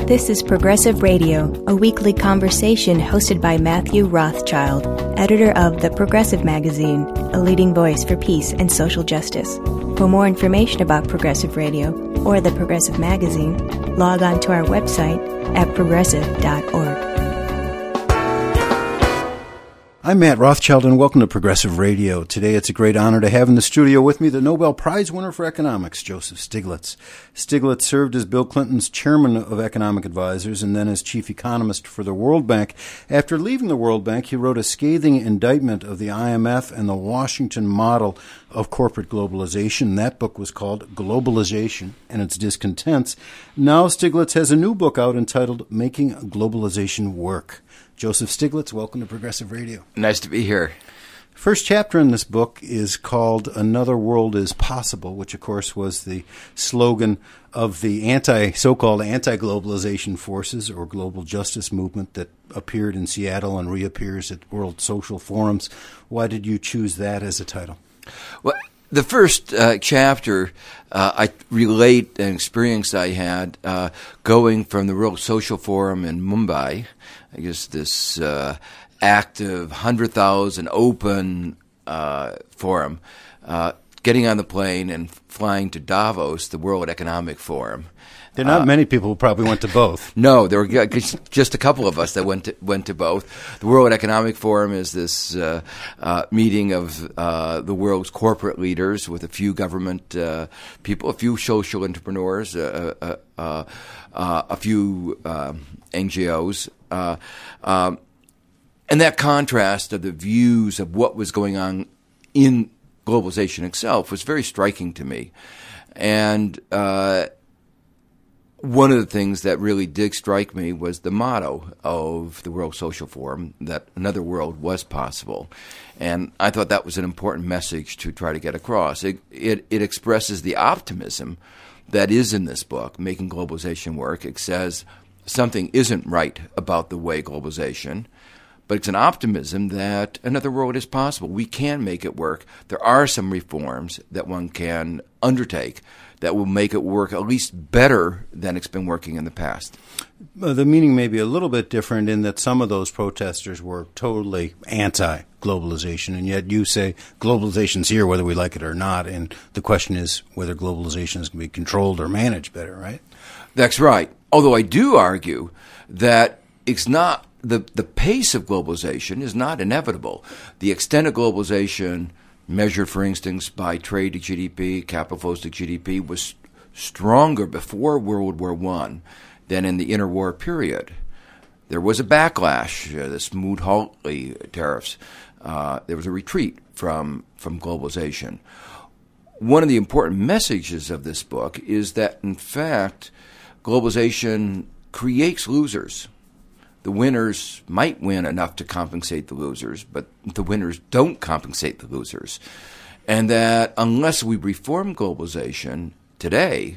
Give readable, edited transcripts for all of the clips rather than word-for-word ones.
This is Progressive Radio, a weekly conversation hosted by Matthew Rothschild, editor of The Progressive Magazine, a leading voice for peace and social justice. For more information about Progressive Radio or The Progressive Magazine, log on to our website at progressive.org. I'm Matt Rothschild, and welcome to Progressive Radio. Today, it's a great honor to have in the studio with me the Nobel Prize winner for economics, Joseph Stiglitz. Stiglitz served as Bill Clinton's chairman of economic advisors and then as chief economist for the World Bank. After leaving the World Bank, he wrote a scathing indictment of the IMF and the Washington model of corporate globalization. That book was called Globalization and Its Discontents. Now Stiglitz has a new book out entitled Making Globalization Work. Joseph Stiglitz, welcome to Progressive Radio. Nice to be here. First chapter in this book is called Another World is Possible, which, of course, was the slogan of the so-called anti-globalization forces or global justice movement that appeared in Seattle and reappears at World Social Forums. Why did you choose that as a title? Well, the first chapter, I relate an experience I had going from the World Social Forum in Mumbai. I guess this active 100,000 open forum, getting on the plane and flying to Davos, the World Economic Forum. There are not many people who probably went to both. No, there were just a couple of us that went to both. The World Economic Forum is this meeting of the world's corporate leaders with a few government people, a few social entrepreneurs, a few NGOs. And that contrast of the views of what was going on in globalization itself was very striking to me. And one of the things that really did strike me was the motto of the World Social Forum, that another world was possible. And I thought that was an important message to try to get across. It expresses the optimism that is in this book, Making Globalization Work. It says something isn't right about the way globalization, but it's an optimism that another world is possible. We can make it work. There are some reforms that one can undertake that will make it work at least better than it's been working in the past. The meaning may be a little bit different in that some of those protesters were totally anti-globalization, and yet you say globalization's here whether we like it or not, and the question is whether globalization is going to be controlled or managed better, right? That's right. Although I do argue that it's not the pace of globalization is not inevitable. The extent of globalization measured, for instance, by trade to GDP, capital flows to GDP, was stronger before World War I than in the interwar period. There was a backlash, the Smoot-Hawley tariffs. There was a retreat from globalization. One of the important messages of this book is that, in fact, globalization creates losers. The winners might win enough to compensate the losers, but the winners don't compensate the losers. And that unless we reform globalization today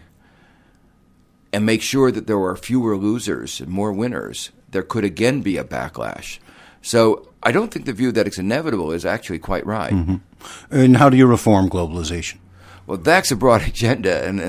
and make sure that there are fewer losers and more winners, there could again be a backlash. So I don't think the view that it's inevitable is actually quite right. Mm-hmm. And how do you reform globalization? Well, that's a broad agenda, and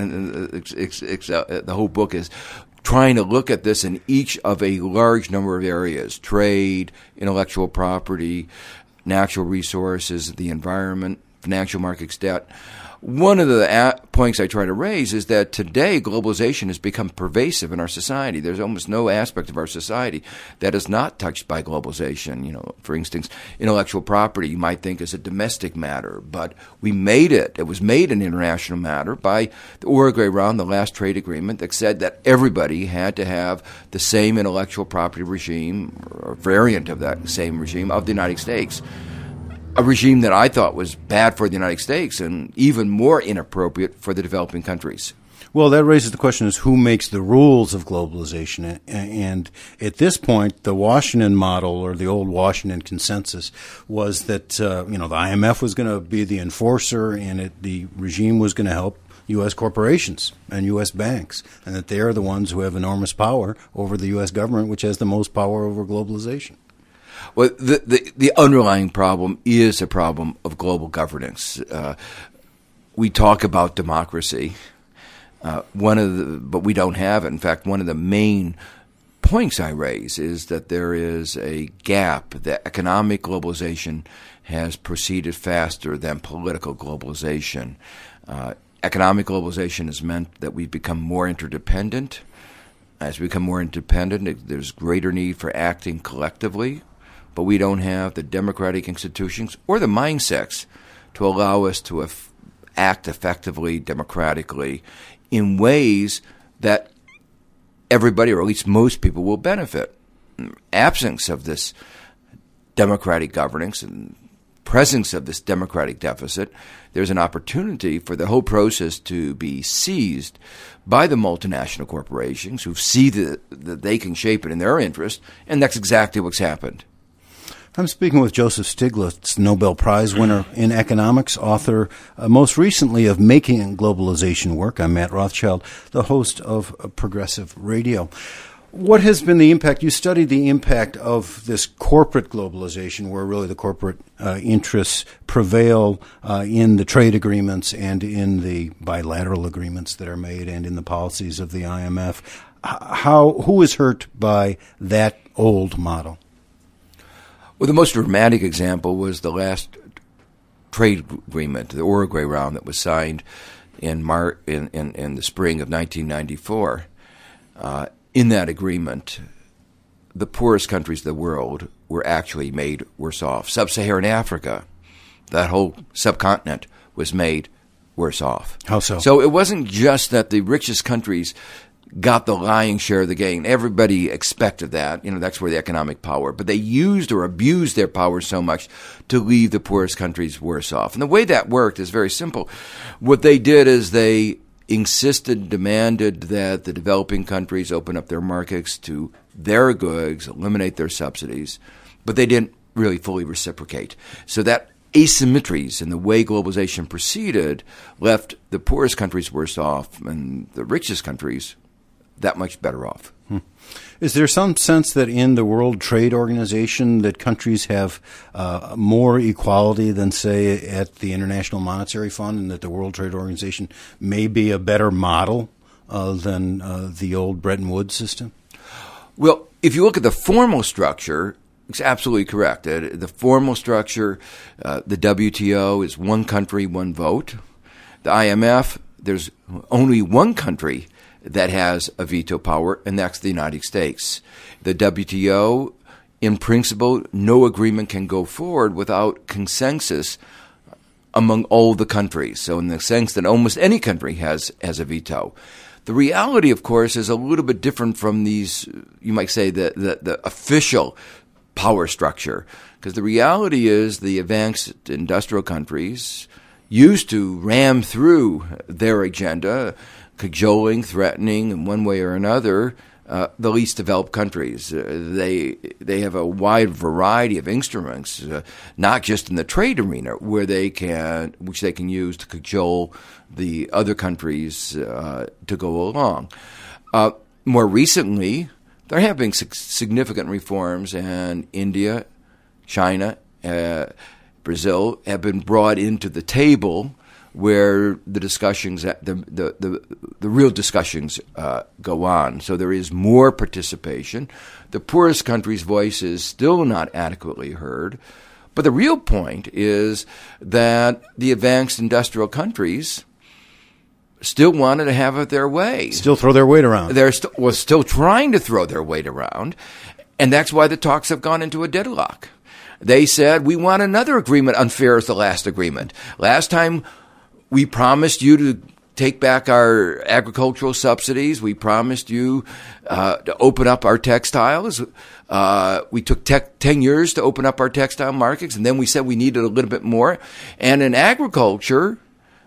the whole book is trying to look at this in each of a large number of areas: trade, intellectual property, natural resources, the environment, financial markets, debt. One of the points I try to raise is that today globalization has become pervasive in our society. There's almost no aspect of our society that is not touched by globalization. You know, for instance, intellectual property you might think is a domestic matter, but we made it. It was made an international matter by the Uruguay Round, the last trade agreement that said that everybody had to have the same intellectual property regime or a variant of that same regime of the United States. A regime that I thought was bad for the United States and even more inappropriate for the developing countries. Well, that raises the question is who makes the rules of globalization? And at this point, the Washington model or the old Washington consensus was that, the IMF was going to be the enforcer and the regime was going to help U.S. corporations and U.S. banks, and that they are the ones who have enormous power over the U.S. government, which has the most power over globalization. Well, the underlying problem is a problem of global governance. We talk about democracy. But we don't have it. In fact, one of the main points I raise is that there is a gap, that economic globalization has proceeded faster than political globalization. Economic globalization has meant that we've become more interdependent. As we become more independent, there's greater need for acting collectively, but we don't have the democratic institutions or the mindsets to allow us to act effectively, democratically, in ways that everybody, or at least most people, will benefit. Absence of this democratic governance and presence of this democratic deficit, there's an opportunity for the whole process to be seized by the multinational corporations who see that they can shape it in their interest, and that's exactly what's happened. I'm speaking with Joseph Stiglitz, Nobel Prize winner in economics, author most recently of Making Globalization Work. I'm Matt Rothschild, the host of Progressive Radio. What has been the impact? You studied the impact of this corporate globalization, where really the corporate interests prevail in the trade agreements and in the bilateral agreements that are made and in the policies of the IMF. Who is hurt by that old model? Well, the most dramatic example was the last trade agreement, the Uruguay round that was signed in the spring of 1994. In that agreement, the poorest countries of the world were actually made worse off. Sub-Saharan Africa, that whole subcontinent, was made worse off. How so? So it wasn't just that the richest countries got the lion's share of the gain. Everybody expected that. That's where the economic power. But they used or abused their power so much to leave the poorest countries worse off. And the way that worked is very simple. What they did is they demanded that the developing countries open up their markets to their goods, eliminate their subsidies, but they didn't really fully reciprocate. So that asymmetries in the way globalization proceeded left the poorest countries worse off and the richest countries that much better off. Is there some sense that in the World Trade Organization that countries have more equality than, say, at the International Monetary Fund, and that the World Trade Organization may be a better model than the old Bretton Woods system? Well, if you look at the formal structure, it's absolutely correct. The formal structure, the WTO is one country, one vote. The IMF, there's only one country that has a veto power, and that's the United States. The WTO, in principle, no agreement can go forward without consensus among all the countries. So in the sense that almost any country has a veto. The reality, of course, is a little bit different from these, you might say, the official power structure. Because the reality is the advanced industrial countries used to ram through their agenda, cajoling, threatening, in one way or another, the least developed countries. They have a wide variety of instruments, not just in the trade arena, which they can use to cajole the other countries to go along. More recently, there have been significant reforms, and India, China, Brazil have been brought into the table where the discussions, the real discussions go on. So there is more participation. The poorest country's voice is still not adequately heard. But the real point is that the advanced industrial countries still wanted to have it their way. Still throw their weight around. They're still trying to throw their weight around. And that's why the talks have gone into a deadlock. They said, we want another agreement unfair as the last agreement. Last time, we promised you to take back our agricultural subsidies. We promised you to open up our textiles. We took 10 years to open up our textile markets, and then we said we needed a little bit more. And in agriculture,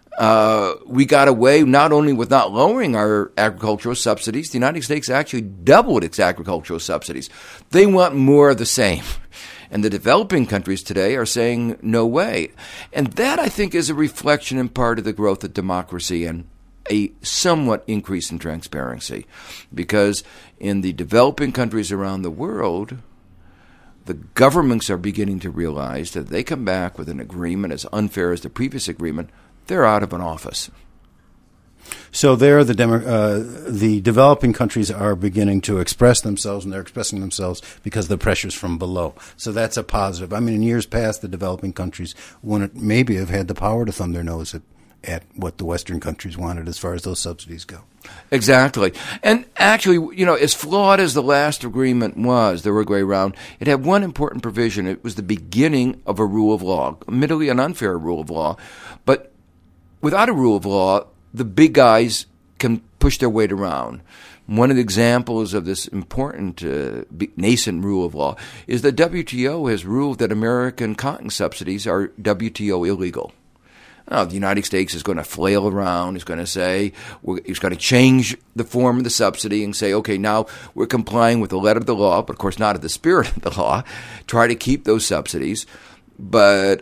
we got away not only with not lowering our agricultural subsidies, the United States actually doubled its agricultural subsidies. They want more of the same. And the developing countries today are saying, no way. And that, I think, is a reflection in part of the growth of democracy and a somewhat increase in transparency. Because in the developing countries around the world, the governments are beginning to realize that if they come back with an agreement as unfair as the previous agreement, they're out of an office. So there, the developing countries are beginning to express themselves, and they're expressing themselves because of the pressures from below. So that's a positive. I mean, in years past, the developing countries wouldn't maybe have had the power to thumb their nose at what the Western countries wanted as far as those subsidies go. Exactly. And actually, as flawed as the last agreement was, the Uruguay round, it had one important provision. It was the beginning of a rule of law, admittedly an unfair rule of law. But without a rule of law, the big guys can push their weight around. One of the examples of this important nascent rule of law is the WTO has ruled that American cotton subsidies are WTO illegal. Now, the United States is going to flail around, is going to say, it's going to change the form of the subsidy and say, okay, now we're complying with the letter of the law, but of course not of the spirit of the law, try to keep those subsidies. But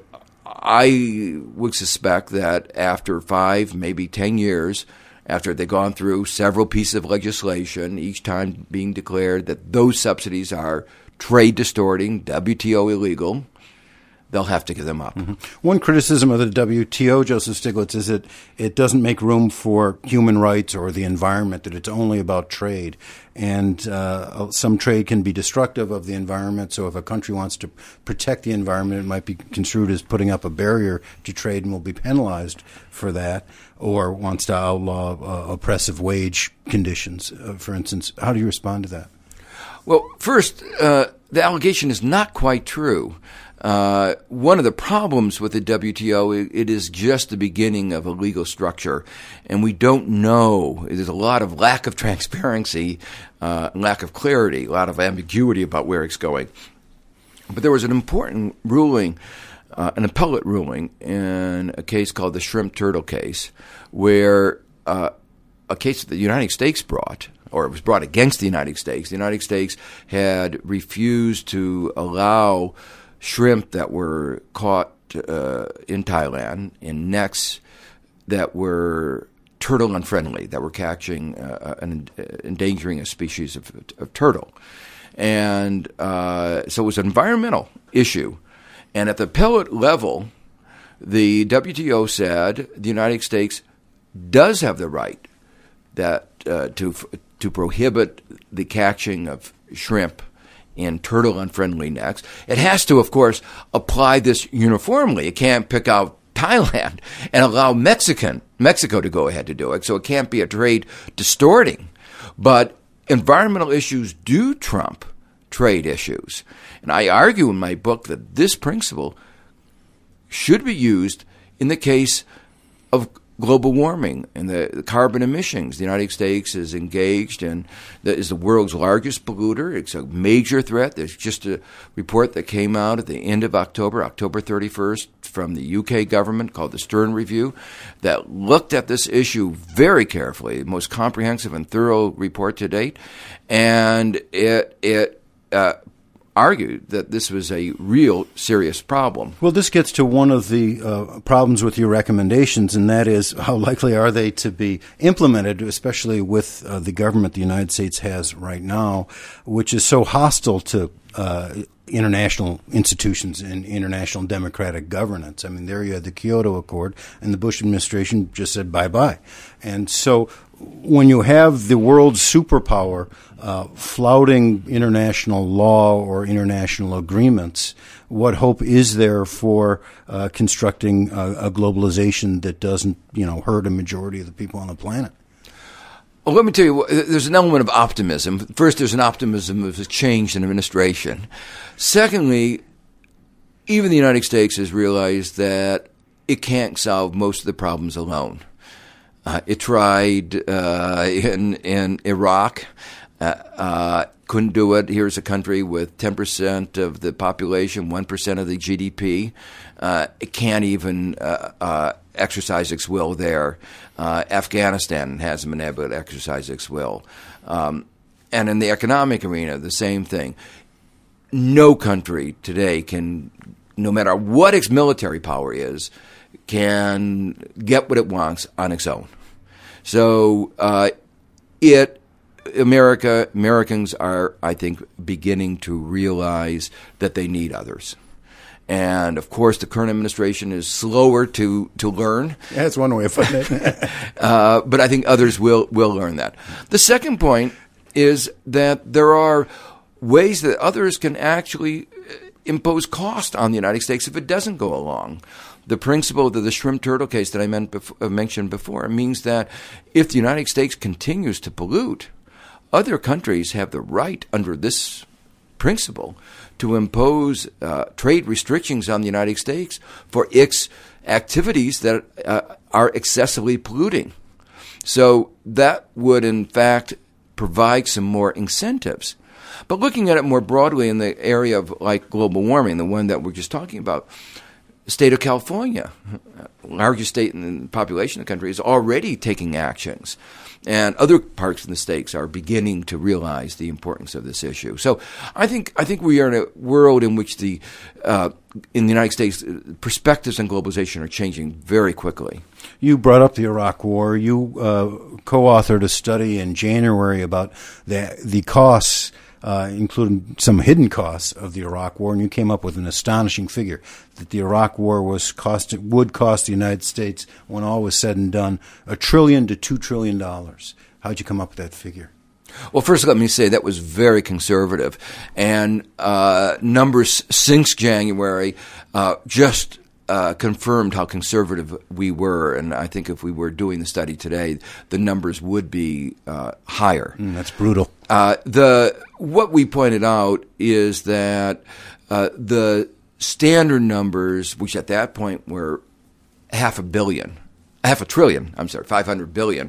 I would suspect that after 5, maybe 10 years, after they've gone through several pieces of legislation, each time being declared that those subsidies are trade distorting, WTO illegal, they'll have to give them up. Mm-hmm. One criticism of the WTO, Joseph Stiglitz, is that it doesn't make room for human rights or the environment, that it's only about trade. And some trade can be destructive of the environment, so if a country wants to protect the environment, it might be construed as putting up a barrier to trade and will be penalized for that, or wants to outlaw oppressive wage conditions, for instance. How do you respond to that? Well, first, the allegation is not quite true. One of the problems with the WTO, it is just the beginning of a legal structure, and we don't know. There's a lot of lack of transparency, lack of clarity, a lot of ambiguity about where it's going. But there was an important ruling, an appellate ruling, in a case called the Shrimp Turtle case, where a case that the United States brought, or it was brought against the United States. The United States had refused to allow shrimp that were caught in Thailand in nets that were turtle unfriendly, that were catching and endangering a species of turtle. And so it was an environmental issue. And at the appellate level, the WTO said the United States does have the right that to prohibit the catching of shrimp in turtle-unfriendly nets. It has to, of course, apply this uniformly. It can't pick out Thailand and allow Mexico to go ahead to do it. So it can't be a trade distorting. But environmental issues do trump trade issues. And I argue in my book that this principle should be used in the case of global warming and the carbon emissions. The United States is engaged and is the world's largest polluter. It's a major threat. There's just a report that came out at the end of October 31st, from the UK government called the Stern Review, that looked at this issue very carefully, the most comprehensive and thorough report to date, and it argued that this was a real serious problem. Well, this gets to one of the problems with your recommendations, and that is how likely are they to be implemented, especially with the government the United States has right now, which is so hostile to international institutions and international democratic governance. I mean, there you had the Kyoto Accord, and the Bush administration just said bye-bye. And so when you have the world's superpower flouting international law or international agreements, what hope is there for constructing a globalization that doesn't, hurt a majority of the people on the planet? Well, let me tell you, there's an element of optimism. First, there's an optimism of a change in administration. Secondly, even the United States has realized that it can't solve most of the problems alone. It tried in Iraq, couldn't do it. Here's a country with 10% of the population, 1% of the GDP. It can't even exercise its will there. Afghanistan hasn't been able to exercise its will. And in the economic arena, the same thing. No country today can, no matter what its military power is, can get what it wants on its own. So Americans are, I think, beginning to realize that they need others. And, of course, the current administration is slower to learn. Yeah, that's one way of putting it. But I think others will learn that. The second point is that there are ways that others can actually impose cost on the United States if it doesn't go along. The principle of the shrimp turtle case that I mentioned before means that if the United States continues to pollute, other countries have the right under this principle to impose trade restrictions on the United States for its activities that are excessively polluting. So that would, in fact, provide some more incentives. But looking at it more broadly in the area of like global warming, the one that we're just talking about, the state of California, largest state in the population of the country, is already taking actions. And other parts of the states are beginning to realize the importance of this issue. So I think we are in a world in which in the United States, perspectives on globalization are changing very quickly. You brought up the Iraq War. You co-authored a study in January about the costs, including some hidden costs of the Iraq War, and you came up with an astonishing figure that the Iraq War would cost the United States, when all was said and done, $1 trillion to $2 trillion. How'd you come up with that figure? Well, first let me say that was very conservative, and numbers since January just confirmed how conservative we were, and I think if we were doing the study today, the numbers would be higher. That's brutal. What we pointed out is that the standard numbers, which at that point were $500 billion, 500 billion,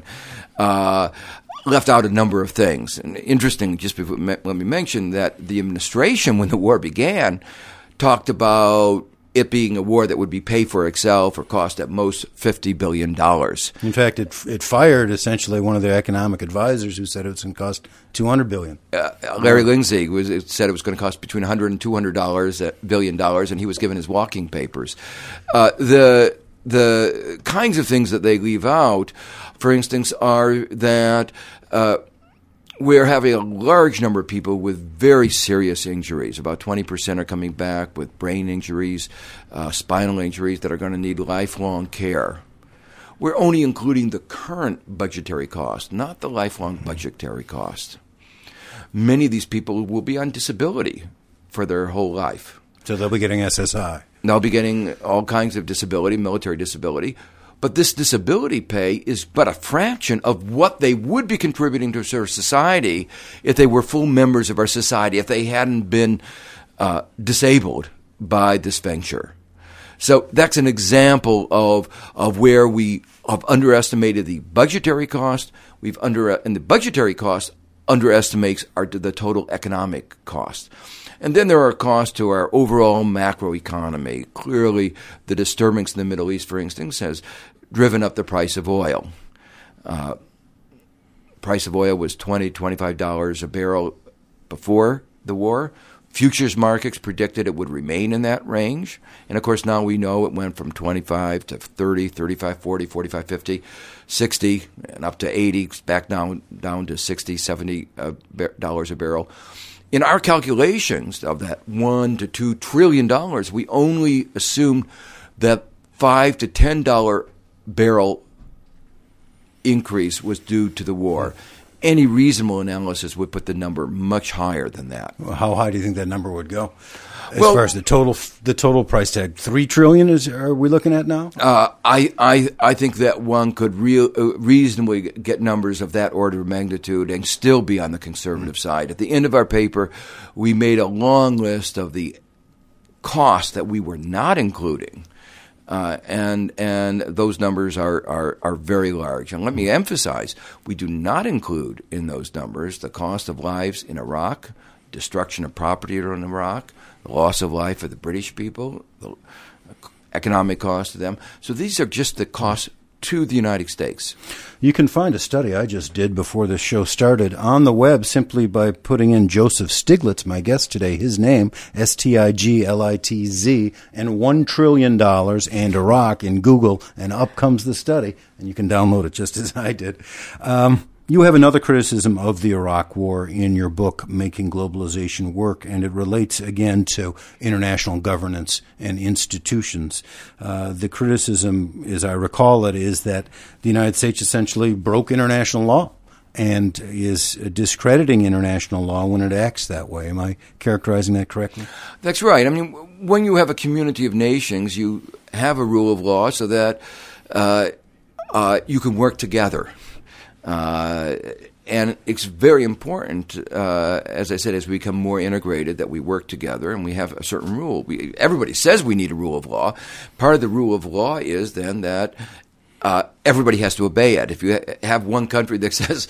left out a number of things. And interesting, just before, let me mention that the administration, when the war began, talked about it being a war that would be paid for itself or cost at most $50 billion. In fact, it fired essentially one of their economic advisors who said it was going to cost $200 billion. Larry Lindsay said it was going to cost between $100 and $200 billion, and he was given his walking papers. The kinds of things that they leave out, for instance, are that we're having a large number of people with very serious injuries. About 20% are coming back with brain injuries, spinal injuries that are going to need lifelong care. We're only including the current budgetary cost, not the lifelong budgetary cost. Many of these people will be on disability for their whole life. So they'll be getting SSI. They'll be getting all kinds of disability, military disability. But this disability pay is but a fraction of what they would be contributing to our society if they were full members of our society, if they hadn't been disabled by this venture. So that's an example of where we have underestimated the budgetary cost. And the budgetary cost underestimates the total economic cost. And then there are costs to our overall macroeconomy. Clearly, the disturbance in the Middle East, for instance, has driven up the price of oil. Price of oil was $20, $25 a barrel before the war. Futures markets predicted it would remain in that range. And, of course, now we know it went from 25 to 30, 35, 40, 45, 50, 60, and up to 80, back down to 60, $70 a barrel. In our calculations of that $1 to $2 trillion, we only assumed that $5 to $10 barrel increase was due to the war. Any reasonable analysis would put the number much higher than that. Well, how high do you think that number would go? As far as the total price tag, $3 trillion are we looking at now? I think that one could reasonably get numbers of that order of magnitude and still be on the conservative side. At the end of our paper, we made a long list of the costs that we were not including, and those numbers are very large. And let me emphasize, we do not include in those numbers the cost of lives in Iraq, destruction of property in Iraq, the loss of life of the British people, the economic cost to them. So these are just the costs to the United States. You can find a study I just did before the show started on the web simply by putting in Joseph Stiglitz, my guest today, his name, Stiglitz, and $1 trillion and Iraq in Google, and up comes the study, and you can download it just as I did. You have another criticism of the Iraq War in your book, Making Globalization Work, and it relates again to international governance and institutions. The criticism, as I recall it, is that the United States essentially broke international law and is discrediting international law when it acts that way. Am I characterizing that correctly? That's right. I mean, when you have a community of nations, you have a rule of law so that you can work together. And it's very important, as I said, as we become more integrated, that we work together and we have a certain rule. Everybody says we need a rule of law. Part of the rule of law is then that everybody has to obey it. If you have one country that says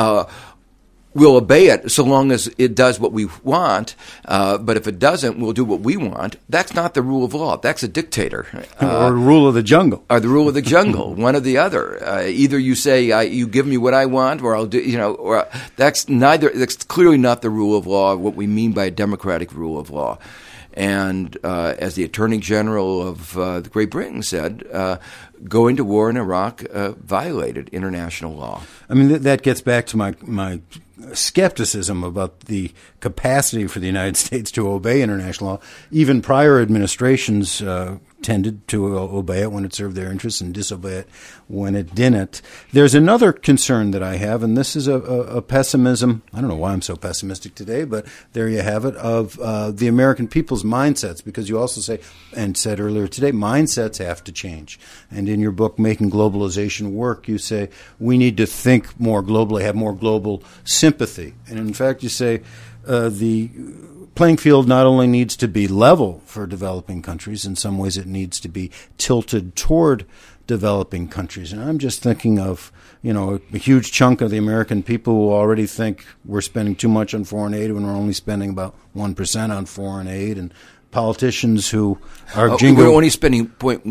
we'll obey it so long as it does what we want, but if it doesn't, we'll do what we want, that's not the rule of law. That's a dictator. Or the rule of the jungle. Or the rule of the jungle, one or the other. Either you say, you give me what I want, or I'll do, or that's clearly not the rule of law, what we mean by a democratic rule of law. And as the Attorney General of Great Britain said, going to war in Iraq violated international law. I mean, that gets back to my skepticism about the capacity for the United States to obey international law. Even prior administrations tended to obey it when it served their interests and disobey it when it didn't. There's another concern that I have, and this is a pessimism. I don't know why I'm so pessimistic today, but there you have it, of the American people's mindsets, because you also say, and said earlier today, mindsets have to change. And in your book, Making Globalization Work, you say we need to think more globally, have more global sympathy. And in fact, you say the playing field not only needs to be level for developing countries, in some ways it needs to be tilted toward developing countries. And I'm just thinking of, a huge chunk of the American people who already think we're spending too much on foreign aid when we're only spending about 1% on foreign aid, and politicians who are we're only spending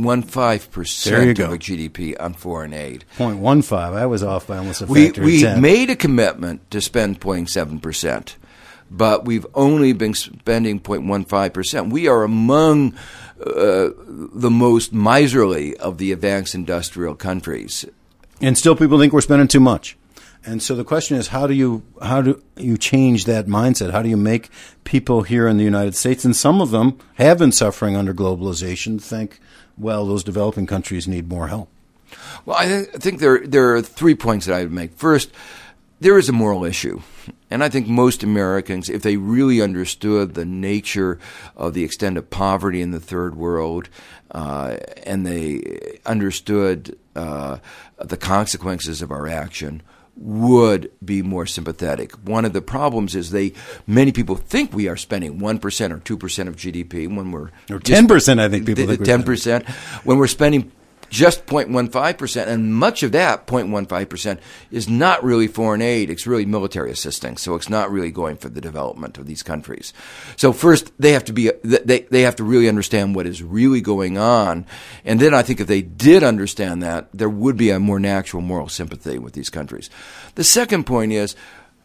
0.15% of our GDP on foreign aid. 0.15. I was off by almost a factor of 10. We made a commitment to spend 0.7%. But we've only been spending 0.15%. We are among the most miserly of the advanced industrial countries. And still people think we're spending too much. And so the question is, how do you change that mindset? How do you make people here in the United States, and some of them have been suffering under globalization, think, well, those developing countries need more help? Well, I think there are 3 points that I would make. First, there is a moral issue. And I think most Americans, if they really understood the nature of the extent of poverty in the third world, and they understood the consequences of our action, would be more sympathetic. One of the problems is many people think we are spending 1% or 2% of GDP when we're... Or 10%, I think people think we're 10%. When we're spending just 0.15%, and much of that 0.15% is not really foreign aid. It's really military assistance, so it's not really going for the development of these countries. So first, they have to really understand what is really going on, and then I think if they did understand that, there would be a more natural moral sympathy with these countries. The second point is,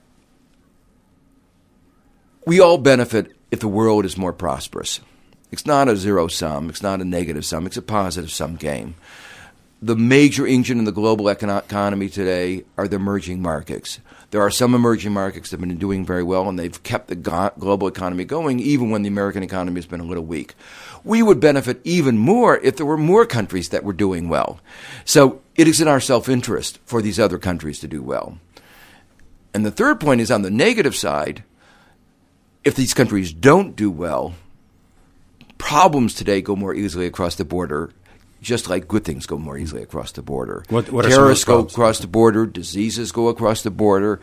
we all benefit if the world is more prosperous. It's not a zero sum. It's not a negative sum. It's a positive sum game. The major engine in the global economy today are the emerging markets. There are some emerging markets that have been doing very well, and they've kept the global economy going even when the American economy has been a little weak. We would benefit even more if there were more countries that were doing well. So it is in our self-interest for these other countries to do well. And the third point is on the negative side, if these countries don't do well, problems today go more easily across the border, just like good things go more easily across the border. What Terrorists go across the border. Diseases go across the border.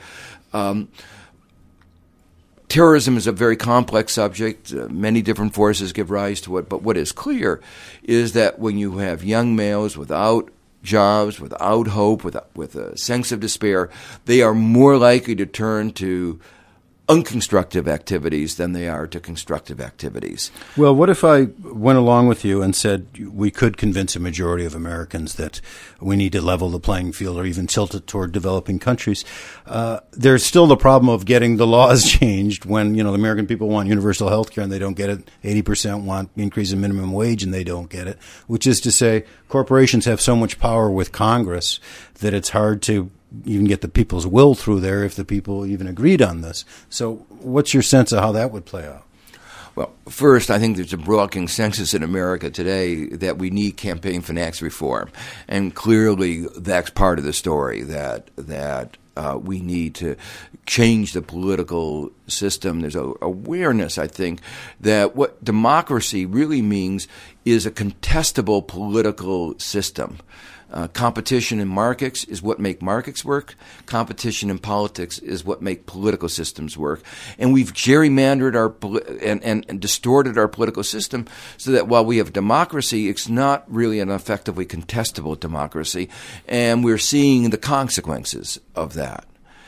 Terrorism is a very complex subject. Many different forces give rise to it. But what is clear is that when you have young males without jobs, without hope, with a sense of despair, they are more likely to turn to unconstructive activities than they are to constructive activities. Well, what if I went along with you and said we could convince a majority of Americans that we need to level the playing field or even tilt it toward developing countries? There's still the problem of getting the laws changed when, the American people want universal health care and they don't get it. 80% want increase in minimum wage and they don't get it, which is to say corporations have so much power with Congress that it's hard to even get the people's will through there if the people even agreed on this. So what's your sense of how that would play out? Well, first, I think there's a broad consensus in America today that we need campaign finance reform, and clearly that's part of the story, that we need to change the political system. There's a awareness, I think, that what democracy really means is a contestable political system. Competition in markets is what make markets work. Competition in politics is what make political systems work. And we've gerrymandered and distorted our political system so that while we have democracy, it's not really an effectively contestable democracy. And we're seeing the consequences of that.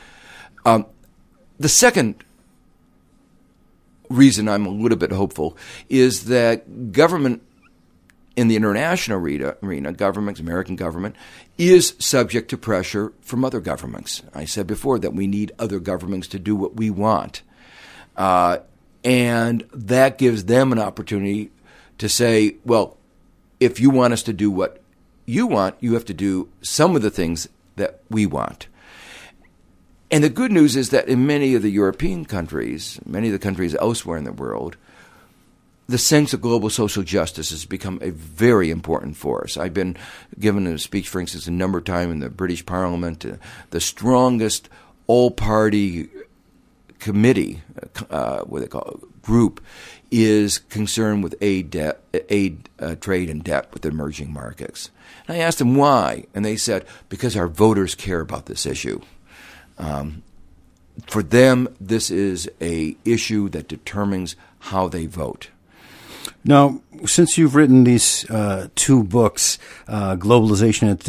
The second reason I'm a little bit hopeful is that government in the international arena, governments, American government, is subject to pressure from other governments. I said before that we need other governments to do what we want. And that gives them an opportunity to say, well, if you want us to do what you want, you have to do some of the things that we want. And the good news is that in many of the European countries, many of the countries elsewhere in the world, the sense of global social justice has become a very important force. I've been given a speech, for instance, a number of times in the British Parliament. The strongest all-party committee, what they call it, group, is concerned with aid, trade, and debt with emerging markets. And I asked them why, and they said, because our voters care about this issue. For them, this is an issue that determines how they vote. Now, since you've written these two books, Globalization and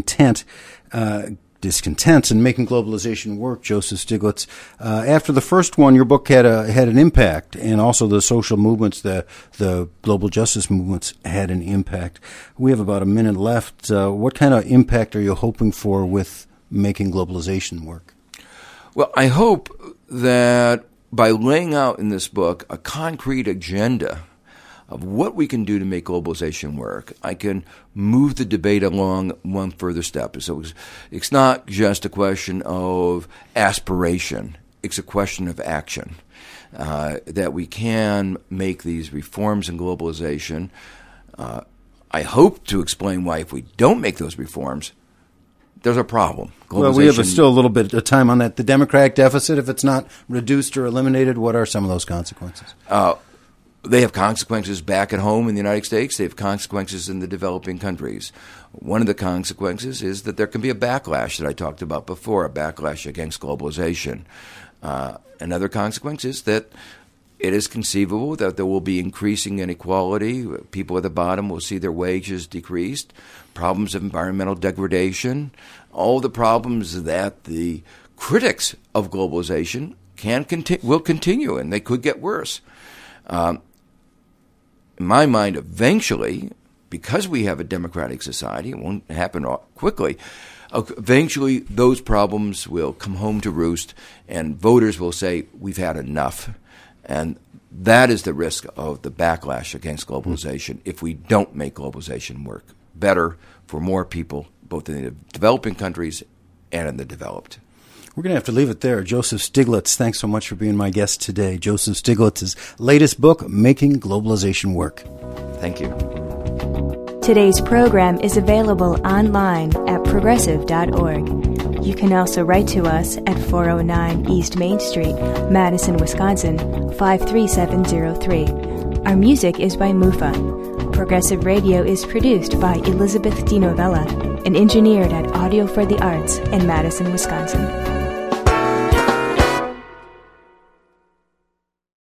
Discontents and Making Globalization Work, Joseph Stiglitz, after the first one, your book had an impact, and also the social movements, the global justice movements had an impact. We have about a minute left. What kind of impact are you hoping for with Making Globalization Work? Well, I hope that by laying out in this book a concrete agenda of what we can do to make globalization work, I can move the debate along one further step. So it's not just a question of aspiration. It's a question of action, that we can make these reforms in globalization. I hope to explain why if we don't make those reforms, there's a problem. Well, we have still a little bit of time on that. The democratic deficit, if it's not reduced or eliminated, what are some of those consequences? They have consequences back at home in the United States. They have consequences in the developing countries. One of the consequences is that there can be a backlash that I talked about before, a backlash against globalization. Another consequence is that it is conceivable that there will be increasing inequality. People at the bottom will see their wages decreased, problems of environmental degradation, all the problems that the critics of globalization will continue, and they could get worse. In my mind, eventually, because we have a democratic society, it won't happen quickly, eventually those problems will come home to roost, and voters will say, we've had enough. And that is the risk of the backlash against globalization if we don't make globalization work better for more people, both in the developing countries and in the developed. We're going to have to leave it there. Joseph Stiglitz, thanks so much for being my guest today. Joseph Stiglitz's latest book, Making Globalization Work. Thank you. Today's program is available online at progressive.org. You can also write to us at 409 East Main Street, Madison, Wisconsin, 53703. Our music is by Mufa. Progressive Radio is produced by Elizabeth DiNovella and engineered at Audio for the Arts in Madison, Wisconsin.